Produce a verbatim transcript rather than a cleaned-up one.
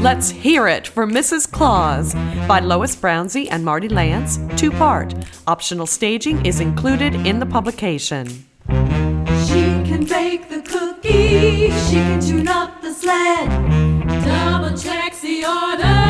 Let's hear it for Missus Claus by Lois Brownsey and Marty Lance, two-part. Optional staging is included in the publication. She can bake the cookies, she can tune up the sled, double checks the order.